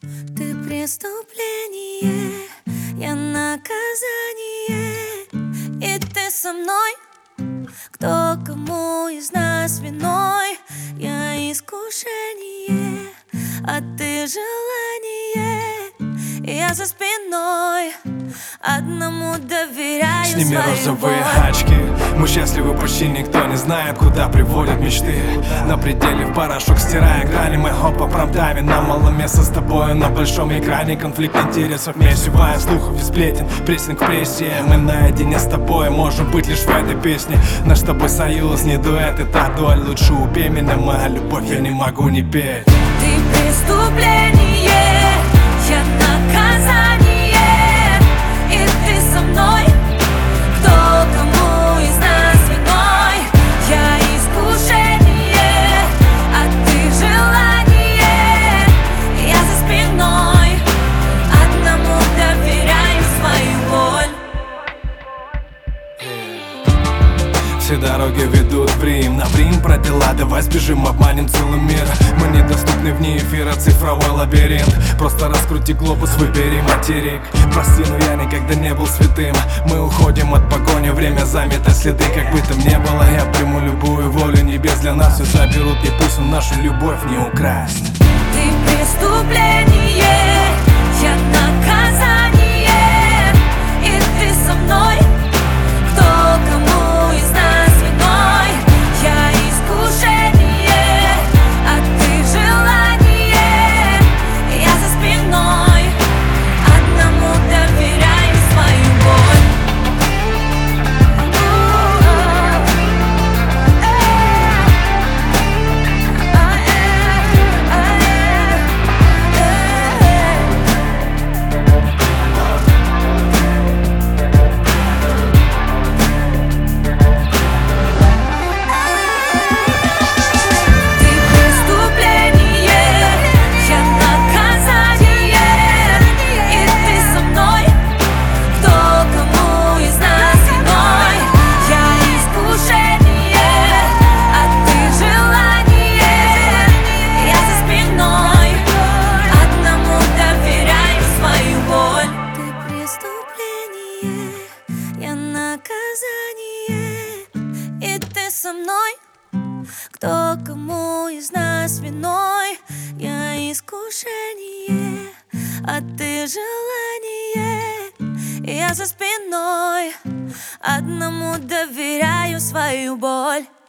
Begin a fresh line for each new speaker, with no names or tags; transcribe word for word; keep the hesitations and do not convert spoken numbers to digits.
Ты преступление, я наказание, и ты со мной. Кто кому из нас виной? Я искушение, а ты желание. Я за спиной одному доверяю.
Сними
свою
розовые
боль.
очки. Мы счастливы, почти никто не знает, куда приводят мечты. На пределе в порошок стирая грани моего по промтайме. Нам мало места с тобой на большом экране. Конфликт интересов, месивая слухов и сплетен. Прессинг в прессе, мы наедине с тобой можем быть лишь в этой песне. Наш с тобой союз, не дуэт, это дуэль. Лучше убей меня, моя любовь, я не могу не петь.
Ты преступление, я наказание, и ты со мной. Кто кому из нас виной? Я искушение, а ты желание. Я за спиной одному доверяю свою боль.
Все дороги ведут в Рим. На Рим про дела, давай сбежим, обманем целый мир. Мы недоступны вне эфира, цифровой лабиринт. Просто раскрути глобус, выбери материк. Прости, но я никогда не был святым. Мы уходим от погони, время замето следы. Как бы там ни было, я приму любую волю небес. Для нас все заберут, и пусть он нашу любовь не украсть.
Ты преступление, я наказание, и ты со мной. Кто кому из нас виной? Я искушение, а ты желание. Я за спиной одному доверяю свою боль. И ты со мной. Кто кому из нас виной? Я искушение, а ты желание. Я за спиной одному доверяю свою боль.